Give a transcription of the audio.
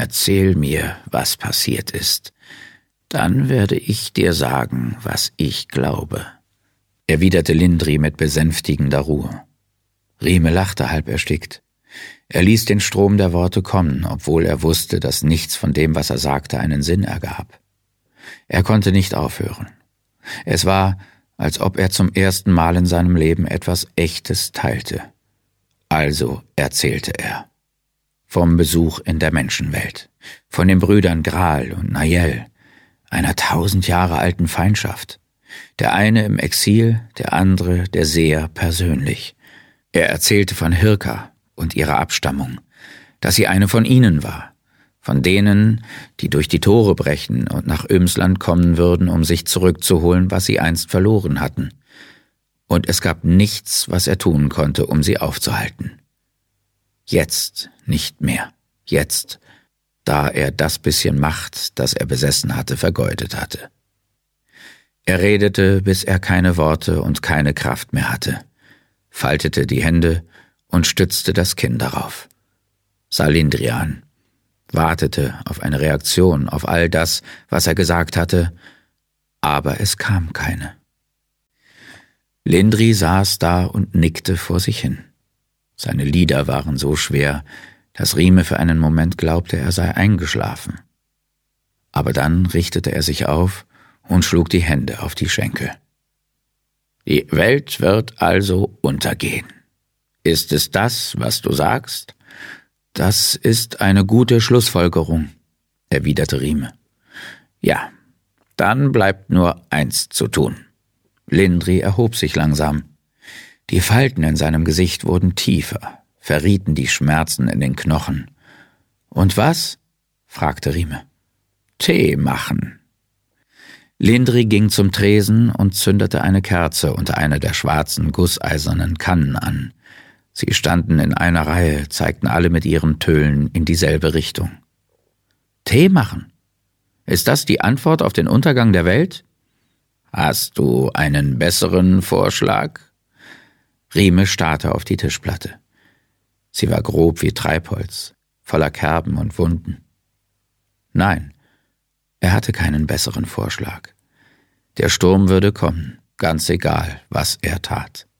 Erzähl mir, was passiert ist. Dann werde ich dir sagen, was ich glaube«, erwiderte Lindri mit besänftigender Ruhe. Rime lachte halb erstickt. Er ließ den Strom der Worte kommen, obwohl er wusste, dass nichts von dem, was er sagte, einen Sinn ergab. Er konnte nicht aufhören. Es war, als ob er zum ersten Mal in seinem Leben etwas Echtes teilte. Also erzählte er. Vom Besuch in der Menschenwelt, von den Brüdern Graal und Nayel, einer 1000 Jahre alten Feindschaft. Der eine im Exil, der andere der Seher persönlich. Er erzählte von Hirka und ihrer Abstammung, dass sie eine von ihnen war, von denen, die durch die Tore brechen und nach Ömsland kommen würden, um sich zurückzuholen, was sie einst verloren hatten. Und es gab nichts, was er tun konnte, um sie aufzuhalten. Jetzt nicht mehr. Jetzt, da er das bisschen Macht, das er besessen hatte, vergeudet hatte. Er redete, bis er keine Worte und keine Kraft mehr hatte, faltete die Hände und stützte das Kinn darauf. Sah Lindri an, wartete auf eine Reaktion auf all das, was er gesagt hatte, aber es kam keine. Lindri saß da und nickte vor sich hin. Seine Lider waren so schwer, dass Rime für einen Moment glaubte, er sei eingeschlafen. Aber dann richtete er sich auf und schlug die Hände auf die Schenkel. »Die Welt wird also untergehen. Ist es das, was du sagst?« »Das ist eine gute Schlussfolgerung«, erwiderte Rime. »Ja, dann bleibt nur eins zu tun.« Lindri erhob sich langsam. Die Falten in seinem Gesicht wurden tiefer, verrieten die Schmerzen in den Knochen. »Und was?« fragte Rime. »Tee machen.« Lindri ging zum Tresen und zündete eine Kerze unter einer der schwarzen, gusseisernen Kannen an. Sie standen in einer Reihe, zeigten alle mit ihren Tölen in dieselbe Richtung. »Tee machen? Ist das die Antwort auf den Untergang der Welt?« »Hast du einen besseren Vorschlag?« Rime starrte auf die Tischplatte. Sie war grob wie Treibholz, voller Kerben und Wunden. Nein, er hatte keinen besseren Vorschlag. Der Sturm würde kommen, ganz egal, was er tat.